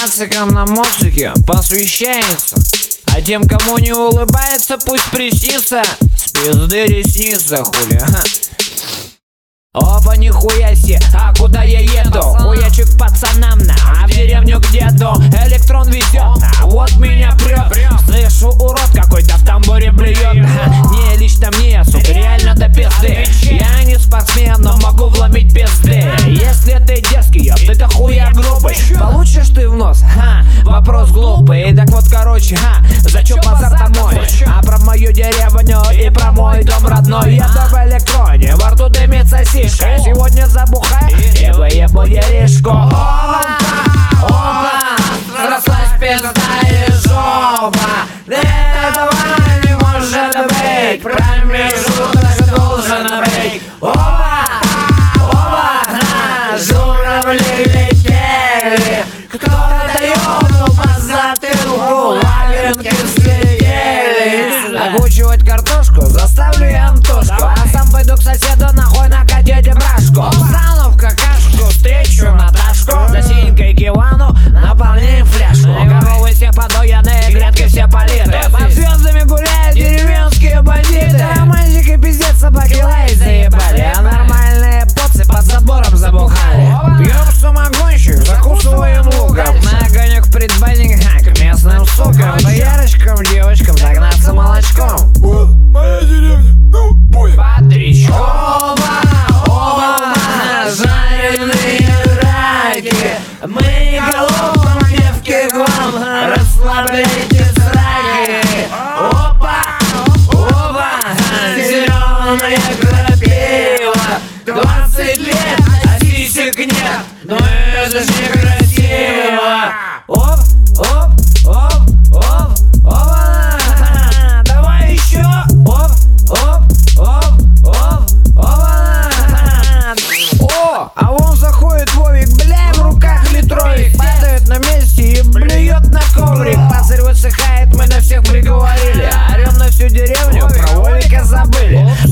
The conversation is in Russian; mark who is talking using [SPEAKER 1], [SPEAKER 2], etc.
[SPEAKER 1] нацикам на моцике посвящается. А тем, кому не улыбается, пусть приснится. С пизды ресница, хули. Опа, нихуя себе, а куда я еду? Хуячик пацанам на, а в деревню к деду. Электрон везет, вот меня прет. Слышу, урод какой-то в тамбуре блюет. Не, лично мне, сука, реально до пизды. Я не спортсмен, но могу вломить пизды. Если ты дерзкий, ты-то хуя грубый, получишь ты в нос, вопрос глупый. Так вот, короче, зачем базар-то мой? А про мою деревню и про мой дом родной. Я в электроне, во рту дымится сишка. Сегодня забухай и выебу яришку. Опа, опа, срослась пизда и жопа. Этого не может быть, промежуток должен быть. Опа, опа, журавли летели, кто-то ёбнул по затылку, валенки слетели. Огучивать картошку заставлю я Антошку, а сам пойду к соседу нахуй накатить брашку. Встану в какашку, встречу Наташку, за синькой к Ивану наполняем фляжку. Коровы все подояны, грядки все политы, под звездами гуляют деревенские бандиты. Романтики пиздец, собаки лаять заебали, а нормальные поцы под забором забухали. Пьем самогонщик, закусываем луком, на огонек в предбанниках к местным сукам. По ярочкам, девочкам догнаться молочком.
[SPEAKER 2] Моя деревня, ну, бой.
[SPEAKER 1] Патричку.
[SPEAKER 3] Оба, оба, жареные раки. Мы не голодным, девки, к вам, расслабляйте сраки. Опа, опа, зеленая крапива. 20 лет, а сисек нет, но это ж некрасиво.
[SPEAKER 1] Оп, оп, оп, оп, опа. Давай еще. Оп, оп, оп, оп, опа. О, а вон заходит Вовик, бля, в руках литровик. Падает на месте и блюет на коврик. Пацарь высыхает, мы на всех приговорили. Орем на всю деревню, про Вовика забыли.